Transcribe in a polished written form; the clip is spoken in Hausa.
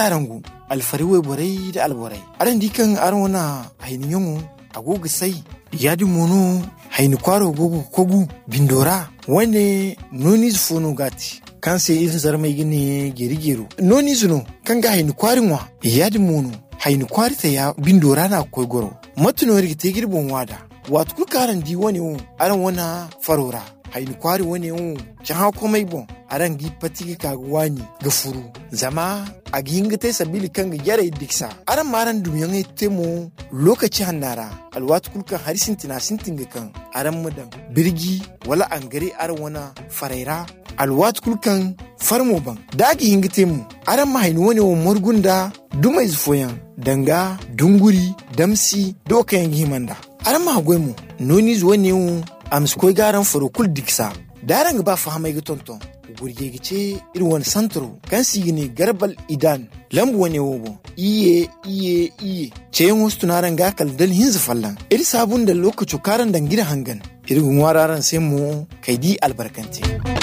sarangu alfari we borai da alborai aran dikan aran wana haini yongo agoga sai yadi mono haini kwaro gogo kogu bindora wane noni zufono gati kan sai izin zarmai gine geri-gero noni zuno kan ga haini kwarin wa yadi mono haini kwari ta ya bindora na koigoro matunori ta girbin wada watu kulkaran di wani aran wana farora haini kwari wani can ha komai bon aran gi patigi ka wani ga furu zama a ginga tai sabili kan ga yare diksa aran maran dumiyan temo lokaci hannara alwatu kulkan har sintin ga kan aran mudan birgi wala an gari aran wana faraira alwatu kulkan farmo ban dagi hinga temo aran mahaini wani murgunda dumai zufoyan danga dunguri damsi dokayan himanda aran mahagwai noni zuwa ne amskoi garan farokul diksa daran ba fahamai ga tonton gurge gice irin wani santro kan sigine garbal idan lambu wani wobo iye ce yin wasu tunaran ga kaldal hinzu fallan iri sabun da lokacin karan dangira hangan irin wararan sai mu kaidi albarkante.